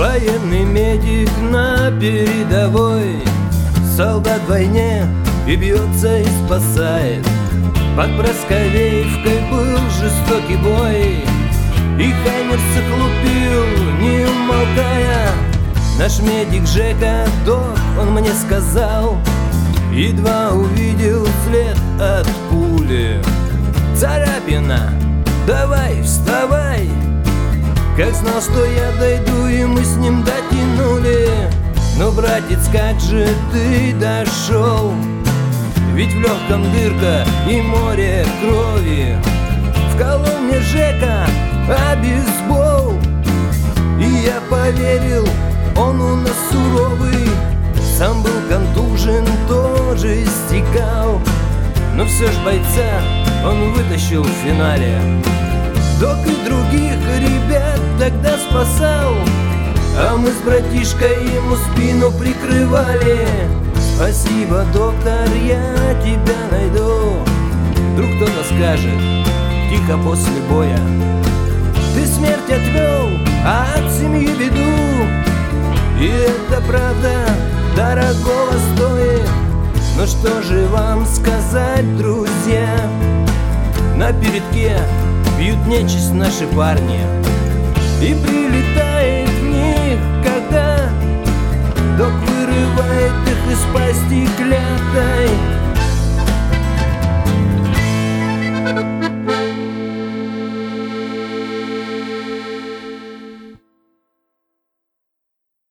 Военный медик на передовой, солдат в войне и бьется, и спасает. Под Просковеевкой был жестокий бой, и Хаймерсов лупил, не умолкая. Наш медик Жека, док, он мне сказал, едва увидел след от пули: царапина, давай, вставай. Как знал, что я дойду, и мы с ним дотянули. Но, братец, как же ты дошел? Ведь в легком дырка и море крови. Вколол мне Жека обезбол, и я поверил, он у нас суровый. Сам был контужен, тоже истекал, но все ж бойца он вытащил в финале. Док и других ребят тогда спасал, а мы с братишкой ему спину прикрывали. Спасибо, доктор, я тебя найду. Вдруг кто-то скажет тихо после боя: ты смерть отвел, а от семьи беду. И это правда дорогого стоит. Но что же вам сказать, друзья? На передке бьют нечисть наши парни, и прилетает в них, когда док вырывает их из пасти клятой.